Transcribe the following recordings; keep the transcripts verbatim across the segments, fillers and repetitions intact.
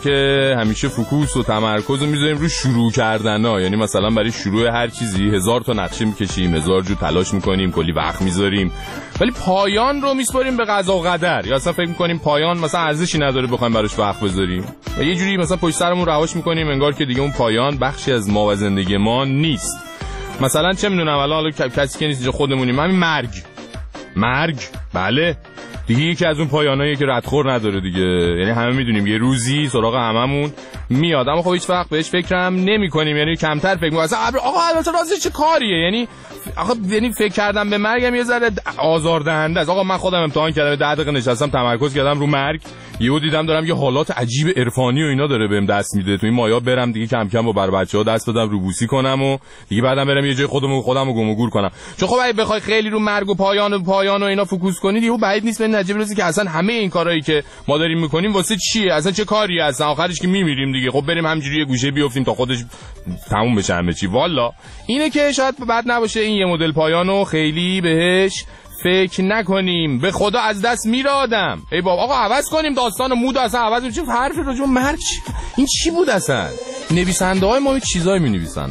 که همیشه فوکوس و تمرکز رو میذاریم رو شروع کردن ها. یعنی مثلا برای شروع هر چیزی هزار تا نقشه میکشیم، هزار جو تلاش میکنیم، کلی وقت میذاریم، ولی پایان رو میسپاریم به قضا و قدر. یا اصلا فکر میکنیم پایان مثلا ارزشی نداره بخوایم براش وقت بذاریم و یه جوری مثلا پشت سرمون رهاش میکنیم انگار که دیگه اون پایان بخشی از ما و زندگی ما نیست. مثلا چه میدونم الان کسی که نیست خودمونیم، همین مرگ مرگ بله دیگه یکی از اون پایانایی که ردخور نداره دیگه. یعنی همه میدونیم یه روزی سراغ هممون میاد، اما خب هیچ وقت بهش فکرم نمی‌کنیم، یعنی کمتر فکر می‌کنیم. آقا البته رازش چه کاریه؟ یعنی آقا یعنی فکر کردم به مرگم یه ذره آزاردهنده است. آقا من خودم امتحان کردم، ده دقیقه نشستم تمرکز کردم رو مرگ، یهو دیدم دارم یه حالات عجیب عرفانی و اینا داره بهم دست میده. تو این مایا برم دیگه کم کم با بر بچه‌ها دست بدم روبوسی کنم و دیگه بعدم برم یه جای خودمو خودمو گم و گور کنم. چون خب اگه بخوای خیلی رو مرگ و پایان و پایان و اینا فوکوس کنی، یهو بعید نیست به نتیجه برسی که اصلا همه این کارهایی که ما داریم میکنیم واسه چیه؟ اصلا چه کاری هستن؟ آخرش که میمیریم دیگه. خب بریم همینجوری یه گوشه بیافتیم تا خودش تموم بشه همه چی. والا اینه که شاید بد نباشه این یه مدل پایانو خیلی بهش فکر نکنیم. به خدا از دست میره آدم. ای بابا آقا عوض کنیم داستان و مود اصلا عوض کنیم. چه حرفی راجع به مرگ این چی بود اصلا؟ نویسنده های ما چیزایی می نویسن.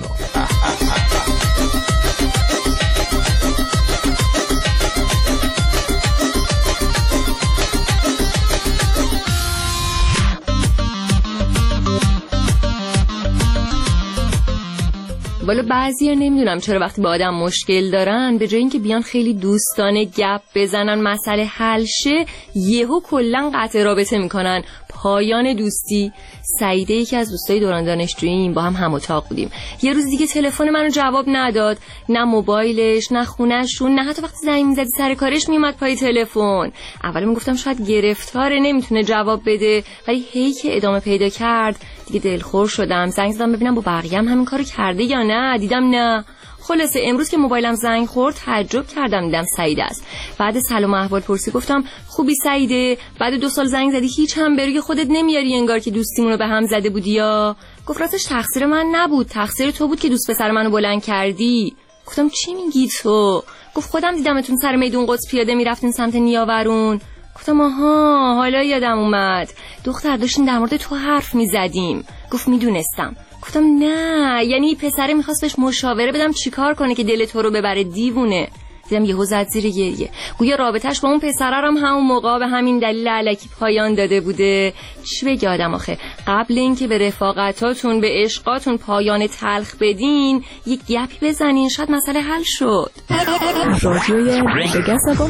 والا بعضیا نمیدونم چرا وقتی با آدم مشکل دارن به جای اینکه بیان خیلی دوستانه گپ بزنن مسئله حل شه، یهو کلا قطع رابطه میکنن. پایان دوستی. سعیده یکی از دوستای دوران دانشجوییم، با هم هم اتاق بودیم. یه روز دیگه تلفن منو جواب نداد، نه موبایلش نه خونه‌شون، نه حتی وقتی زنگ می‌زدی سر کارش میومد پای تلفن. اول میگفتم شاید گرفتاره نمیتونه جواب بده، ولی هی که ادامه پیدا کرد دیگه دلخور شدم. زنگ زدم ببینم با بقیه هم همین کارو کرده یا نه، دیدم نه. خلاصه امروز که موبایلم زنگ خورد تعجب کردم، دیدم سعیده است. بعد سلام احوال پرسی گفتم خوبی سعیده؟ بعد دو سال زنگ زدی هیچ هم بروی خودت نمیاری انگار که دوستیمونو به هم زده بودی یا؟ گفت راستش تقصیر من نبود، تقصیر تو بود که دوست پسر منو بلند کردی. گفتم چی میگی تو؟ گفت خودم دیدمتون سر میدون قدس پیاده میرفتین سمت نیاورون. گفتم آها حالا یادم اومد، دختر داشتین در مورد تو حرف میزدیم. گفت میدونستم. گفتم نه یعنی پسره میخواست بهش مشاوره بدم چیکار کنه که دل تو رو ببره، دیوونه. دیدم یهو زد زیر گریه، گویا رابطش با اون پسره هم همون موقع به همین دلیل الکی پایان داده بوده. چی بگه آدم آخه؟ قبل اینکه به رفاقتاتون به عشقاتون پایان تلخ بدین یک گپی بزنین، شاید مسئله حل شد. رادیوی دیگه سبا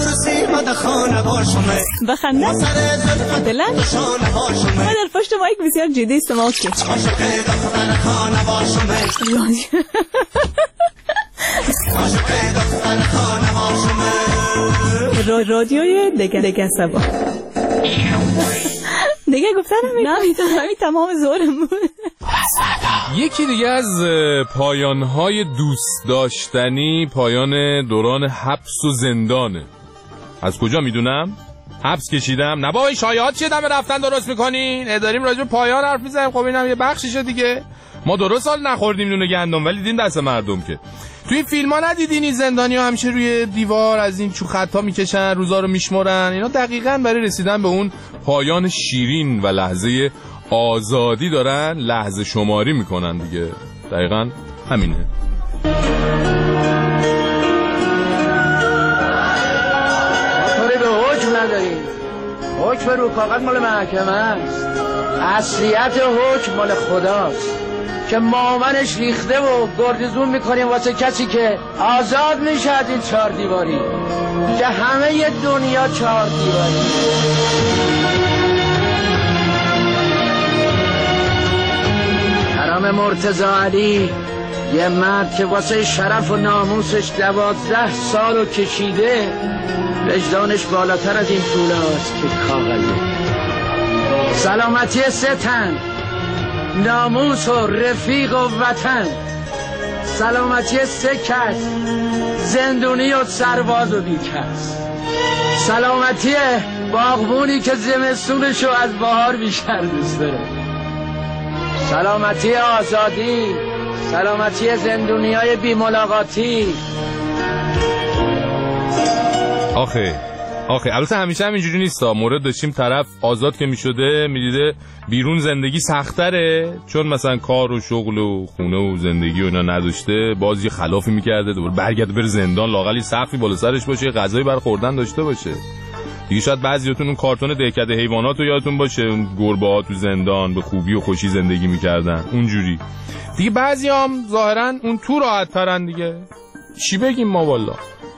بخنده دلن ما در پشت مایک بسیار جدی استماع کرد. رادیوی دیگه دیگه سبا دیگه گفتن نمیتونم تمام زورم بود. یکی دیگه از پایانهای دوست داشتنی پایان دوران حبس و زندانه. از کجا میدونم؟ حبس کشیدم. نه بابا شایعات چیه دم رفتن درست میکنین؟ داریم راجع به پایان حرف میزنیم. خب اینم یه بخشیشه دیگه. ما درست سال نخوردیم نون گندم ولی دیدیم دست مردم که. تو این فیلم ها ندیدین این زندانی‌ها همیشه روی دیوار از این چو خطا میکشن، روزا رو میشمرن. اینا دقیقاً برای رسیدن به اون پایان شیرین و لحظه آزادی دارن لحظه شماری میکنن دیگه. دقیقاً همینه. کاری به حکم نداریم. حکم رو کاغذ مال محکمه است. اصلیت حکم مال خداست که مامنش ریخته و گردزون میکنیم واسه کسی که آزاد میشه از این چهار دیواری که همه ی دنیا چهار دیواری. حرام مرتضی علی، یه مرد که واسه شرف و ناموسش دوازده سالو کشیده، وجدانش بالاتر از این پول هاست که کاغذه. سلامتی سه تن، ناموس و رفیق و وطن، سلامتی سه کس، زندونی و سرباز و بیکس، سلامتی باغبونی که زمستونشو از بهار بیشتر دوست داره، سلامتی آزادی، سلامتی زندونی های بی ملاقاتی. آخه آخه البته همیشه هم اینجوری نیستا. مورد داشتیم طرف آزاد که میشده میدیده بیرون زندگی سختره، چون مثلا کار و شغل و خونه و زندگی و اینا نداشته، باز یه خلافی میکرده دوباره برگرده بره زندان، لااقل سقفی بالا سرش باشه، غذایی برای خوردن داشته باشه دیگه. شاید بعضیاتون اون کارتون دهکده حیوانات رو یادتون باشه، اون گربه‌ها تو زندان به خوبی و خوشی زندگی میکردن اونجوری دیگه. بعضیام ظاهرا اون تو راحت ترن دیگه. چی بگیم ما والا.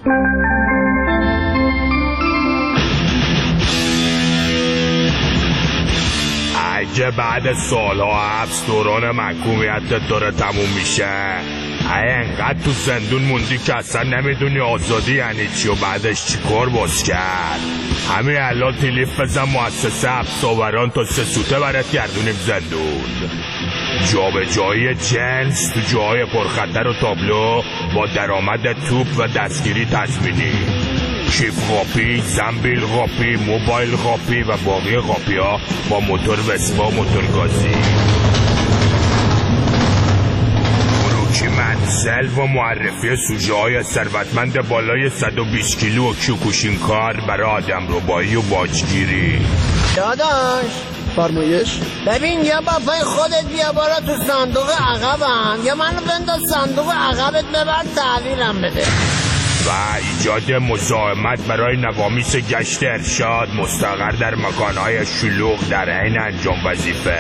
اگه بعد سالها حبس دوران محکومیتت داره تموم میشه، اینقدر تو زندون موندی که اصلا نمیدونی آزادی یعنی چی و بعدش چی کار باز کرد. همین الان تلیف بزن مؤسسه حبس‌آوران تا سه سوته برات گردونیم زندون. جا به جایی جنس تو جاهای پرخطر و تابلو با درآمد توپ و دستگیری تضمینی. کیف قاپی، زنبیل قاپی، موبایل قاپی و باقی قاپی ها با موتور وسپا و موتور گازی. فروشی منزل و معرفی سوژه های ثروتمند بالای صد و بیست کیلو و کیوکوشین کار برای آدم ربایی و باجگیری. داداش فرمایش. ببین یا بافای خودت بیا برا تو صندوق عقبم یا منو بنداز صندوق عقبت ببر تحویلم بده. و ایجاد مزاحمت برای نوامیس گشت ارشاد مستقر در مکانهای شلوغ در عین انجام وظیفه.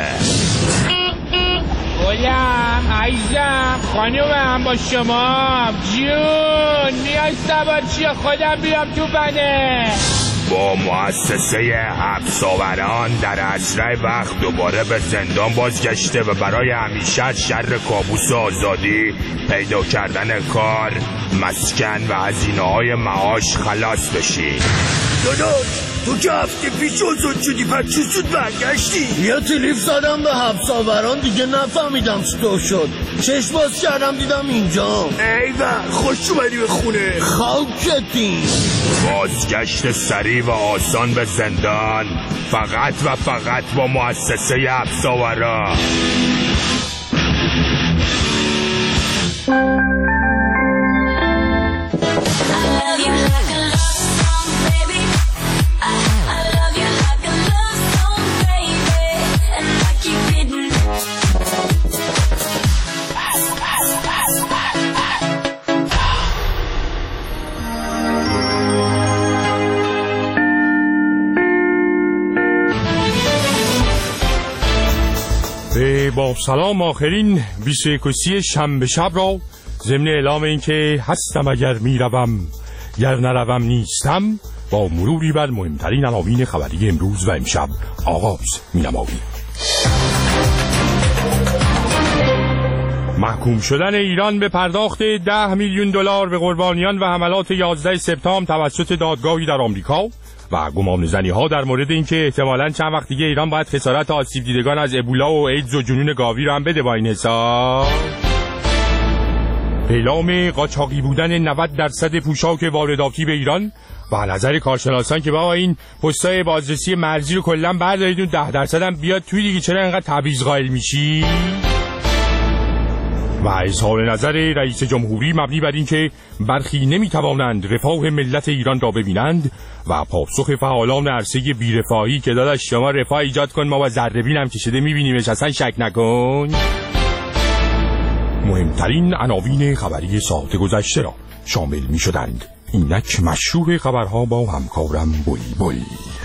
گلم عزیزم خانومم با شما جون میای سوار چیه خودم بیام تو بنه. با مؤسسه حبس‌آوران در اسرع وقت دوباره به زندان بازگشته و برای همیشه از شر کابوس آزادی، پیدا کردن کار، مسکن و هزینه‌های معاش خلاص بشی. داداش تو که هفته پیش آزاد شدی پس چی شد برگشتی؟ یه تلیف زدم به حبس‌آوران دیگه نفهمیدم چطور شد. چشم باز کردم دیدم اینجا. ایوه خوش اومدی به خونه. خاکتین. بازگشت سریع و آسان به زندان فقط و فقط با مؤسسه حبس‌آوران. با سلام آخرین بیست و یکم شنبه شب را ضمن اعلام این که هستم اگر میروم گر نروم نیستم با مروری بر مهمترین عناوین خبری امروز و امشب آغاز مینماییم. محکوم شدن ایران به پرداخت ده میلیون دلار به قربانیان و حملات یازده سپتامبر توسط دادگاهی در آمریکا و گمانه‌زنی ها در مورد اینکه احتمالاً چند وقت دیگه ایران باید خسارت آسیب دیدگان از ابولا و ایدز و جنون گاوی رو هم بده با این حساب. اعلام قاچاقی بودن نود درصد پوشاک وارداتی به ایران و نظر کارشناسان که با این پستای بازرسی مرزی رو کلاً بردارید اون ده درصد هم بیاد توی دیگه، چرا اینقدر تبعیض قائل میشی؟ و اظهار نظر رئیس جمهوری مبنی بر این که برخی نمیتوانند رفاه ملت ایران را ببینند و پاسخ فعالان عرصه بی‌رفاهی که داداش شما رفاه ایجاد کن ما با ذره‌بین هم که شده میبینیمش اصلا شک نکن. مهمترین عناوین خبری ساعت گذشته را شامل میشدند. اینک مشروع خبرها با همکارم بولی بولی.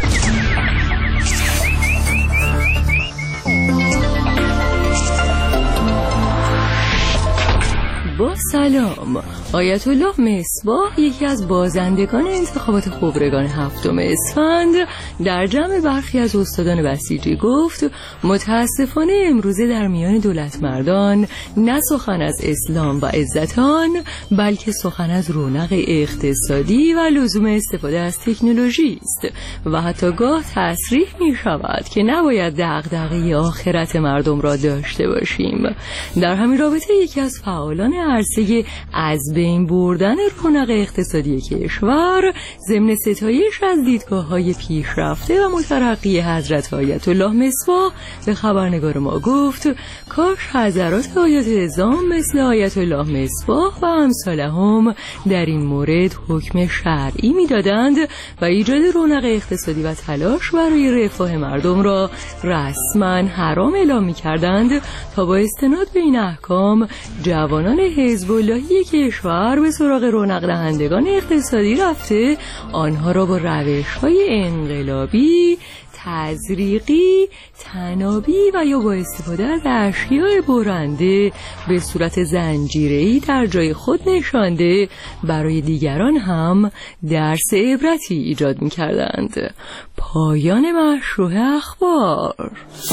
با سلام. آیت الله مصباح یکی از بازندگان انتخابات خبرگان هفتم اسفند در جمع برخی از استادان بسیجی گفت متاسفانه امروزه در میان دولت مردان نه سخن از اسلام و عزتان بلکه سخن از رونق اقتصادی و لزوم استفاده از تکنولوژی است و حتی گاه تصریح می شود که نباید دغدغه آخرت مردم را داشته باشیم. در همین رابطه یکی از فعالان عرصه برای از بین بردن رونق اقتصادی کشور ضمن ستایش از دیدگاه‌های پیشرفته و مترقی حضرت آیت الله مصباح به خبرنگار ما گفت کاش حضرات آیت اعظام مثل آیت الله مصباح و امثالهم در این مورد حکم شرعی میدادند و ایجاد رونق اقتصادی و تلاش برای رفاه مردم را رسما حرام اعلام می‌کردند تا با استناد به این احکام جوانان حزب اللهی کشور به سراغ رونق دهندگان اقتصادی رفته آنها را با روش‌های انقلابی، تزریقی، تنابی و یا با استفاده از اشیاء برنده به صورت زنجیره‌ای در جای خود نشانده برای دیگران هم درس عبرتی ایجاد می‌کردند. پایان مشروع اخبار.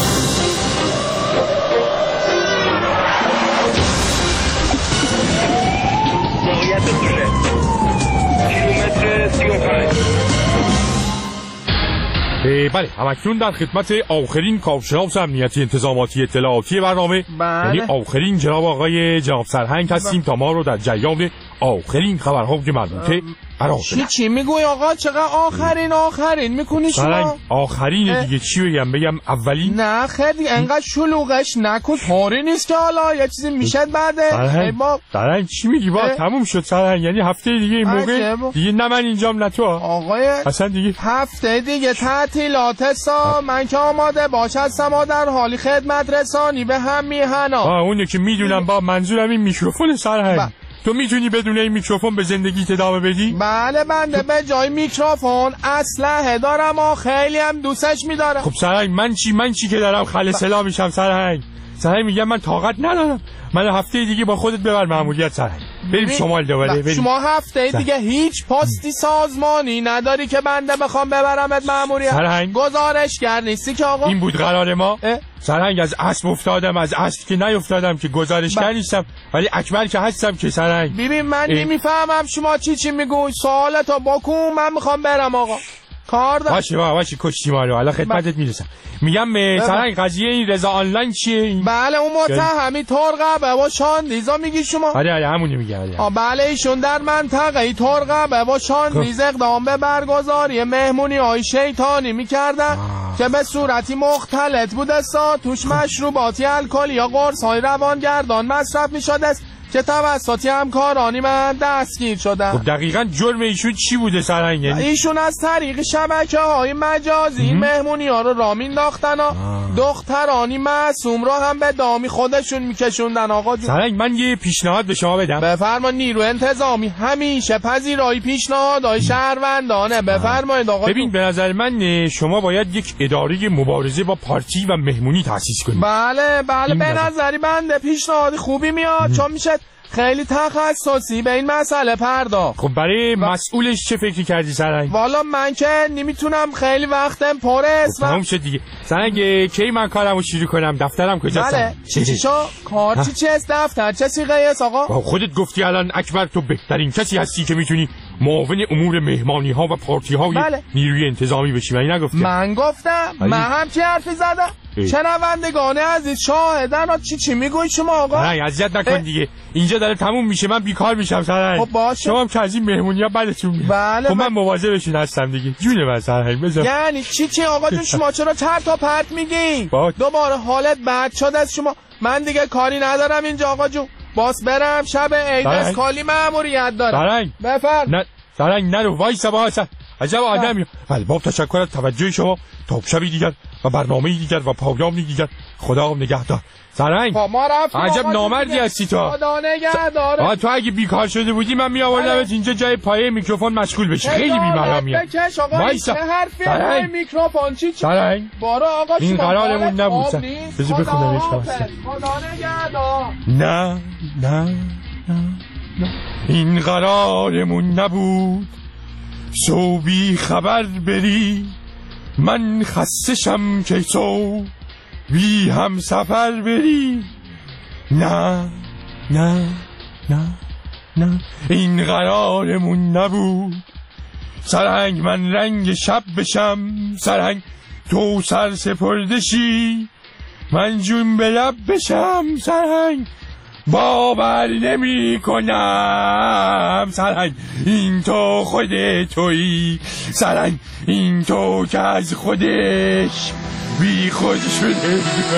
بله همکنون در خدمت آخرین کارشناس امنیتی انتظاماتی اطلاعاتی برنامه بله. یعنی آخرین جناب آقای جناب سرهنگ هستیم تا ما رو در جریان آخرین خبرها که مربوطه قرار بدن. چی چی میگوی آقا؟ چقدر آخرین آخرین میکنی شما؟ آخرین دیگه چی بگم بگم اولین؟ نه خیلی انقدر شلوغش نکن، طوری نیست که حالا یه چیزی میشه بعده. سرهنگ با... سرهنگ چی میگی با تموم شد سرهنگ، یعنی هفته دیگه این موقع دیگه نه من اینجام نه تو آقای اصلا دیگه هفته دیگه تعطیلات سا من که آماده باش هستم در حالی خدمت رسانی به هم میهنا. آه اونه که میدونم با منظورم این میکروفون سرهنگ با... تو میتونی بدون این میکروفون به زندگیت ادامه بدی؟ بله بنده به جای میکروفون اسلحه دارم و خیلی هم دوستش میدارم. خب سرهنگ من چی من چی که دارم خل سلا میشم سرهنگ؟ سرهنگ میگم من طاقت ندارم، من هفته دیگه با خودت ببر ماموریت سرهنگ بریم شمال دوباره بریم. شما هفته دیگه هیچ پستی سازمانی نداری که بنده بخوام ببرمت ماموریت؟ سرهنگ گزارشگر نیستی که آقا؟ این بود قرار ما؟ سرهنگ از اسب افتادم، از اسب که نیفتادم که گزارشگر نیستم ولی اکبر که هستم که سرهنگ. ببین من نمیفهمم شما چی چی میگوی، سوالتو بکن من میخوام برم آقا کار دارم. باشه باشه کشتی ما رو الان خدمتت میرسم. میگم سرهنگ قضیه این رضا آنلاین چیه؟ بله اون متهمی ترقبه و شاندیزا میگی شما؟ آره آره همونی میگه. آره بله ایشون در منطقه ترقبه و شاندیز اقدام به برگزاری مهمونی های شیطانی میکردن که به صورتی مختلط بوده سا توش مشروباتی الکلی یا قرص های روانگردان مصرف میشده است که توسط همکارانی من دستگیر شدن. خب دقیقاً جرم ایشون چی بوده سرهنگ؟ ایشون از طریق شبکه‌های مجازی مهمونی ها رو راه مینداختن و دخترانی معصوم رو هم به دامی خودشون میکشوندن. آقا جون سرهنگ من یه پیشنهاد به شما بدم. بفرما. نیرو انتظامی همیشه پذیرای پیشنهادهای شهروندانه. بفرمایید آقا. ببین به نظر من شما باید یک اداره مبارزه با پارتی و مهمونی تأسیس کنید. بله بله به نظری بنده پیشنهاد خوبی میاد چون میشه خیلی تخصصی به این مسئله پرداخت. خب برای و... مسئولش چه فکری کردی سرهنگ؟ والا من که نمیتونم خیلی وقتم پره است. تمام شد دیگه سرهنگ. کی من کارمو شروع کنم؟ دفترم کجاست؟ بله چی چی شو کار چی چی است دفتر چه سیغه است آقا؟ خودت گفتی الان اکبر تو بهترین کسی هستی که میتونی معاون امور مهمانی ها و پارتی های بله. نیروی انتظامی بشی. من نگفتم؟ من گفتم بله. من هم چه حرفی زدم؟ شنوندگان عزیز شاهدن ها چی چی میگوی شما آقا؟ نه اذیت نکن دیگه اینجا داره تموم میشه من بیکار میشم سرهنگ. خب باشه شما هم که از این مهمونی ها بدتون میاد. بله خب من مواظبشون هستم دیگه جون من سرهنگ بذار. یعنی چی چی آقا جون شما چرا چرت و پرت میگی؟ دوباره حالت بد شده از شما. من دیگه کاری ندارم اینجا آقا جون باس برم شب عید از کالی مأموریت دارم. سرهنگ بفرم. نه سرهنگ نرو وایسا وایسا عجب آدمی. ولی با تشکر از توجه شما تا شبی دیگر و برنامه‌ای دیگر و پایانی دیگر. خدا نگهدار. سرهنگ ما رفتیم عجب نامردی هستی تو. خدا نگهدار. آ تو اگه بیکار شده بودی من میآوردمت اینجا جای پایه میکروفون مشغول بشی. خیلی بی‌مرامیه. وایسا. چه حرفی میکروفون چی چی؟ سرهنگ بارا آقا این قرارمون نبود. بذار بخونم خدا نگهدار. نه نه نه این قرارمون نبود سو بی خبر بری من خستشم که تو بی هم سفر بری. نه نه نه نه این قرارمون نبود سرهنگ من رنگ شب بشم سرهنگ تو سر سپردشی من جون به لب بشم سرهنگ باور نمی کنم سرنگ این تو خود تویی، سرنگ این تو که از خودش بی خود شده.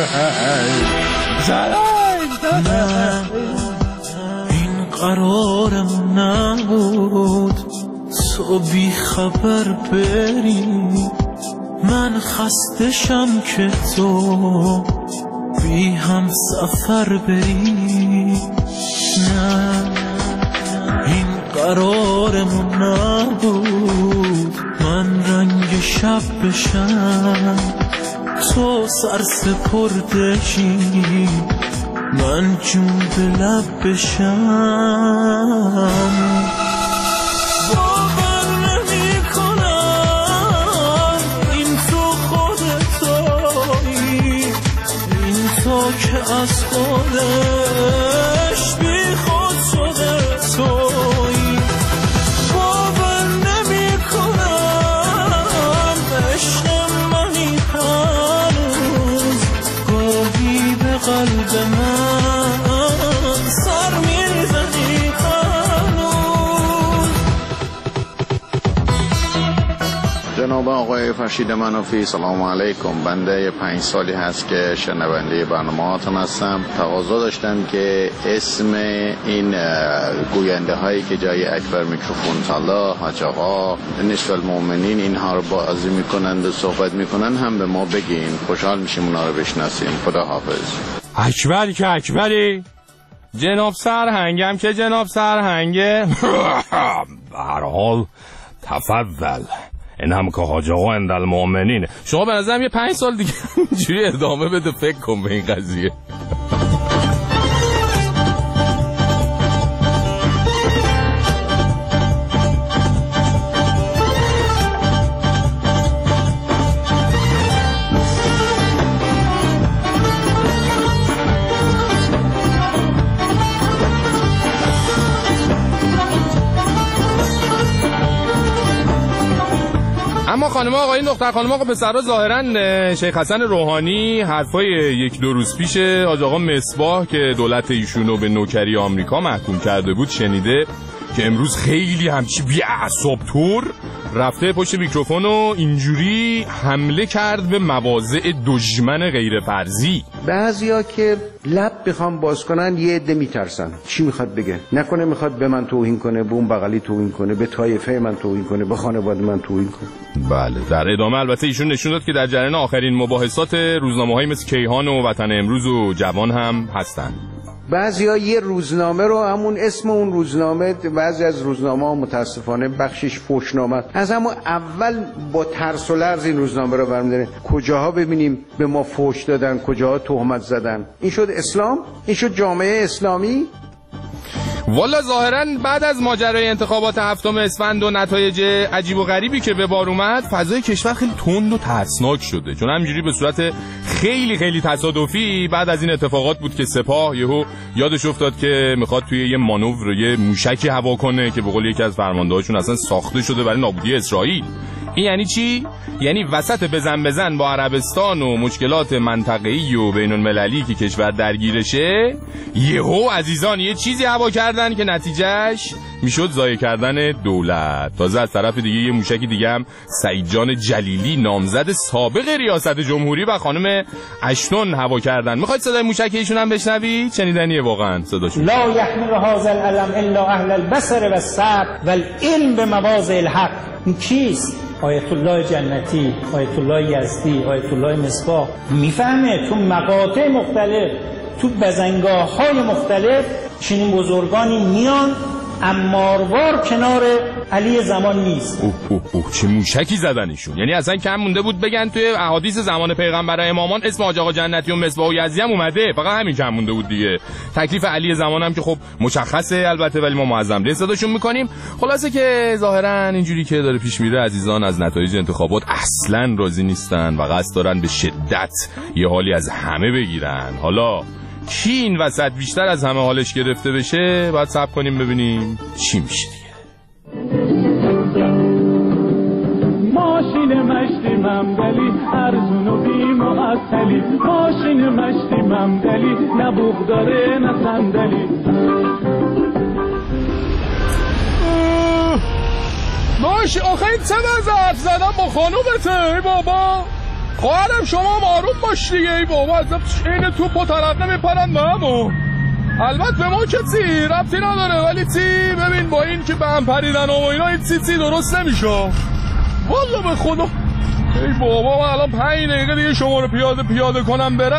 سرنگ نه این قرارم نبود تو بی خبر بری، من خستشم که تو بی هم سفر بری. نه این قرارمون نبود من رنگ شب بشم، تو سر سپردشی من جون به لب بشم. که از خودش بی خود شده تویی، باور نمی کنم عشق منی هنوز، گاهی به قلب من سر میزنی هنوز. جناب آقای فرشید منافی، سلام علیکم. بنده پنج سالی هست که شنونده برنامه هاتون هستم. تقاضا داشتم که اسم این گوینده هایی که جای اکبر میکروفون طلا، حاج آقا، نصف المؤمنین اینها رو بازی میکنند و صحبت میکنند هم به ما بگین، خوشحال میشیم اونا رو بشناسیم. خدا حافظ. اکبر که اکبری، جناب سرهنگم که جناب سرهنگه. به هر حال تفضل، این هم که حاج آقا اند المؤمنینه. شما به نظرم یه پنج سال دیگه اینجوری ادامه بده، فکر کن به این قضیه. اما خانم آقایون، دختر خانم آقا پسرها، ظاهرا شیخ حسن روحانی حرفای یک دو روز پیش حاج آقا مصباح که دولت ایشونو به نوکری آمریکا محکوم کرده بود شنیده که امروز خیلی همچی بی اعصاب طور رفته پشت میکروفون و اینجوری حمله کرد به مواضع دشمن غیر فرضی. بعضیا که لب بخوام باز کنن یه عده میترسن. چی میخواد بگه؟ نکنه میخواد به من توهین کنه، به اون بغلی توهین کنه، به طایفه من توهین کنه، به خانواده من توهین کنه. بله، در ادامه البته ایشون نشون داد که در جریان آخرین مباحثات روزنامه‌های مثل کیهان و وطن امروز و جوان هم هستن. بعضیا یه روزنامه رو همون اسم اون روزنامه، بعضی از روزنامه ها متاسفانه بخشش فحشنامه، از همون اول با ترس و لرز این روزنامه رو برمی‌دارن. کجاها ببینیم به ما فحش دادن، کجاها تهمت زدن. این شد اسلام؟ این شد جامعه اسلامی؟ والا ظاهرا بعد از ماجرای انتخابات هفتم اسفند و نتایج عجیب و غریبی که به بار اومد، فضای کشور خیلی تند و ترسناک شده، چون همینجوری به صورت خیلی خیلی تصادفی بعد از این اتفاقات بود که سپاه یهو یادش افتاد که میخواد توی یه مانور یه موشکی هوا کنه که به قول یکی از فرماندهاشون اصلا ساخته شده برای نابودی اسرائیل. این یعنی چی؟ یعنی وسط بزن بزن با عربستان و مشکلات منطقه‌ای و بین المللی که کشور درگیرشه، یهو عزیزان یه چیزی هوا کردن که نتیجهش میشد ضایع کردن دولت. تازه از طرف دیگه یه موشکی دیگه هم سعید جان جلیلی نامزد سابق ریاست جمهوری و خانم اشتون هوا کردن. میخواید صدای موشک ایشون هم بشنوید؟ شنیدنیه واقعا صداشون. لا یحمل هذا العلم الا اهل البصر والصبر والعلم بمواضع الحق. این کیست؟ آیت الله جنتی، آیت الله یزدی، آیت الله مصباح. میفهمه تو مقاطع مختلف، تو بزنگاه های مختلف چنین بزرگانی میان، اماروار کنار علی زمان نیست. اوه اوه اوه چه موشکی زدنشون. یعنی اصلا کم مونده بود بگن توی احادیث زمان پیغمبر امامان اسم حاج آقا جنتی و مصباح و یزدی هم اومده، فقط همین کم مونده بود دیگه. تکلیف علی زمان هم که خب مشخصه البته، ولی ما معظم ریز صداشون میکنیم. خلاصه که ظاهرا اینجوری که داره پیش میره عزیزان از نتایج انتخابات اصلا راضی نیستن و قصد دارن به شدت یه حالی از همه بگیرن. حالا کی این وسط بیشتر از همه حالش گرفته بشه باید صبر کنیم ببینیم چی میشه دیگه. ماشین مشتی منبلی ارزون و بیمار معطلی ماشین مشتی ممدلی نه بوغ داره نه صندلی. باشه آخه این چه وضعیت زدم با خانومته ای بابا؟ خواهرم شما هم آروم باش دیگه ای بابا، از این توپ و ترقه میپرن به همون. البته به ما که چی ربطی نداره، ولی چی ببین با این که به هم پریدن و اینا این چی چی درست نمیشه والله به خدا. ای بابا من الان پنج دقیقه دیگه شما رو پیاده پیاده کنم برم